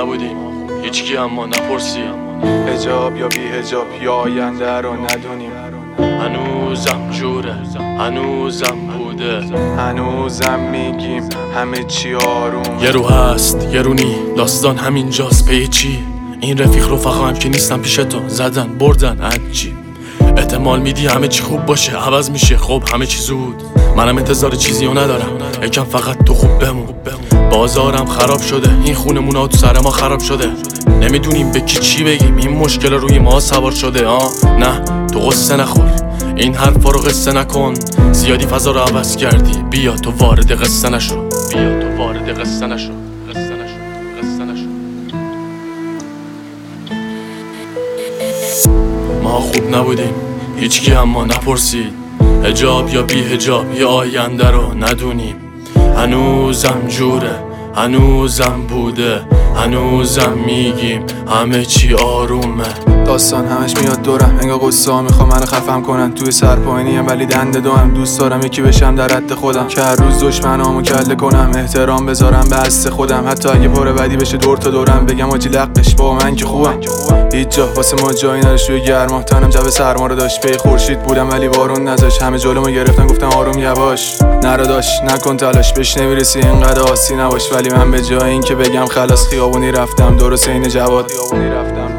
نبودیم هیچکی اما نپرسید حجاب یا بی حجاب یا آینده رو ندونیم. هنوزم جوره هنوزم بوده هنوزم میگیم همه چی آروم. یه رو هست یه رو نی داستان همینجاست پی چی. این رفیق رفقا هم که نیستن پیش تو زدن بردن عجیب. احتمال میدی همه چی خوب باشه عوض میشه خب همه چی زود. منم انتظار چیزی رو ندارم یکم فقط تو خوب بمون. بازارم خراب شده این خونمونا تو سر ما خراب شده. نمیدونیم به کی چی بگیم این مشکل روی ما سوار شده. نه تو قصه نخور این حرفا رو قصه نکن. زیادی فضا رو عوض کردی بیا تو وارد قصه نشو. بیا تو وارد قصه نشو. قصه نشو قصه نشو. ما خوب نبودیم هیچکی اما نپرسید حجاب یا بی حجاب یا آینده رو ندونیم. هنوزم جوره هنوزم بوده هنوزم میگیم همه چی آرومه. داستان همش میاد دورم انگار قصه ها میخوام منو خفم کنن. توی سرپاینیم ولی دنده دوام دوست دارم یکی بشم در حد خودم که هر روز دشمنامو کله کنم. احترام بذارم به هست خودم حتی اگه پر بدی بشه دور تا دورم بگم آجی لقش با من که خوبم. هیچ جا واسه ما جایی نداشت روی گرما تنم جو سرما رو داشت. پی خورشید بودم ولی بارون نذاشت. همه جلومو گرفتن گفتم آروم یواش نرو داش نکن تلاش بهش نمیرسی اینقدر آسی نباش. ولی من به جای این که بگم خلاص خیابونی رفتم درست این جواد